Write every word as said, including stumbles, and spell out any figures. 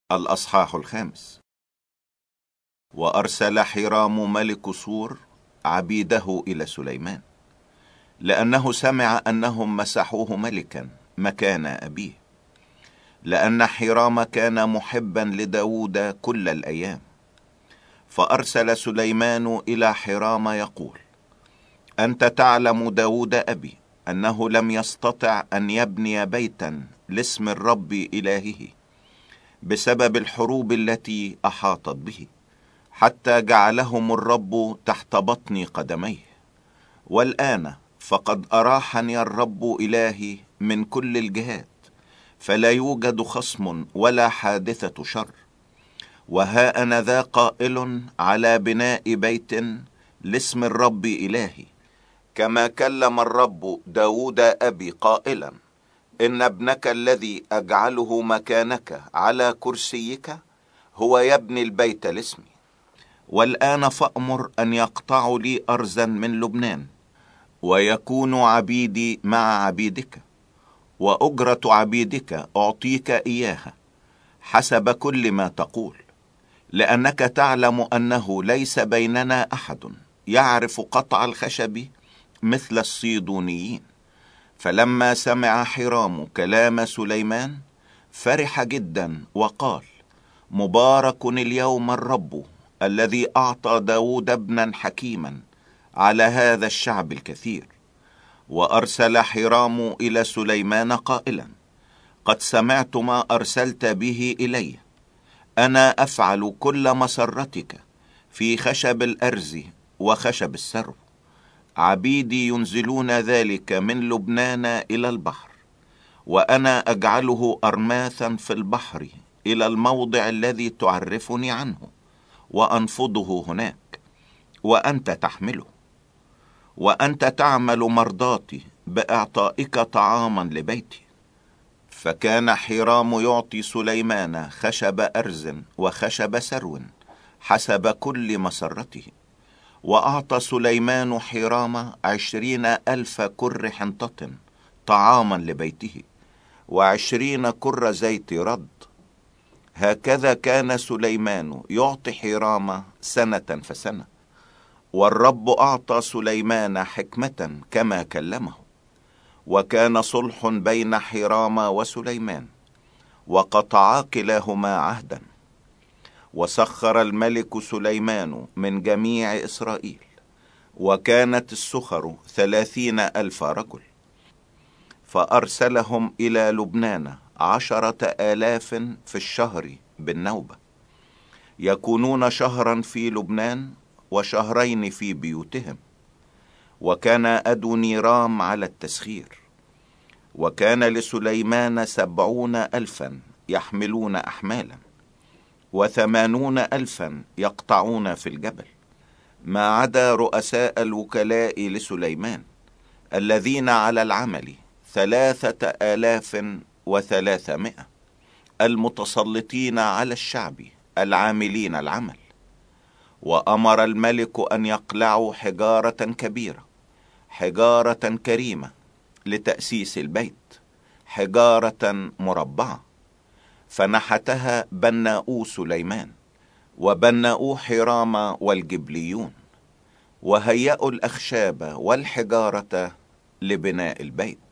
الأصحاح الخامس. وأرسل حرام ملك صور عبيده إلى سليمان، لأنه سمع أنهم مسحوه ملكا مكان أبيه، لأن حرام كان محبا لداود كل الأيام. فأرسل سليمان إلى حرام يقول: أنت تعلم داود أبي أنه لم يستطع أن يبني بيتا لاسم الرب إلهه بسبب الحروب التي أحاطت به، حتى جعلهم الرب تحت بطن قدميه. والآن فقد أراحني الرب إلهي من كل الجهات، فلا يوجد خصم ولا حادثة شر. وها أنا ذا قائل على بناء بيت لاسم الرب إلهي، كما كلم الرب داود أبي قائلا: إن ابنك الذي أجعله مكانك على كرسيك هو يبني البيت لاسمي. والآن فأمر أن يقطعوا لي أرزا من لبنان، ويكون عبيدي مع عبيدك، وأجرة عبيدك أعطيك إياها حسب كل ما تقول، لأنك تعلم أنه ليس بيننا أحد يعرف قطع الخشب مثل الصيدونيين. فلما سمع حرام كلام سليمان فرح جدا وقال: مبارك اليوم الرب الذي أعطى داود ابنا حكيما على هذا الشعب الكثير. وأرسل حرام إلى سليمان قائلا: قد سمعت ما أرسلت به إلي، أنا أفعل كل مسرتك في خشب الأرز وخشب السرو. عبيدي ينزلون ذلك من لبنان إلى البحر، وأنا أجعله أرماثا في البحر إلى الموضع الذي تعرفني عنه، وأنفضه هناك، وأنت تحمله. وأنت تعمل مرضاتي بإعطائك طعاما لبيتي. فكان حرام يعطي سليمان خشب أرز وخشب سرو حسب كل مسرته. وأعطى سليمان حرام عشرين ألف كر حنطة طعاما لبيته، وعشرين كر زيت رد. هكذا كان سليمان يعطي حرام سنة فسنة. والرب أعطى سليمان حكمة كما كلمه. وكان صلح بين حرام وسليمان، وقطعا كلاهما عهدا. وسخر الملك سليمان من جميع إسرائيل، وكانت السخر ثلاثين ألف رجل. فأرسلهم إلى لبنان عشرة آلاف في الشهر بالنوبة، يكونون شهرا في لبنان وشهرين في بيوتهم. وكان أدونيرام على التسخير. وكان لسليمان سبعون ألفا يحملون أحمالا، وثمانون ألفا يقطعون في الجبل، ما عدا رؤساء الوكلاء لسليمان الذين على العمل ثلاثة آلاف وثلاثمائة، المتسلطين على الشعب العاملين العمل. وأمر الملك أن يقلعوا حجارة كبيرة، حجارة كريمة لتأسيس البيت، حجارة مربعة. فنحتها بناؤو سليمان وبناؤو حرام والجبليون، وهيئوا الأخشاب والحجارة لبناء البيت.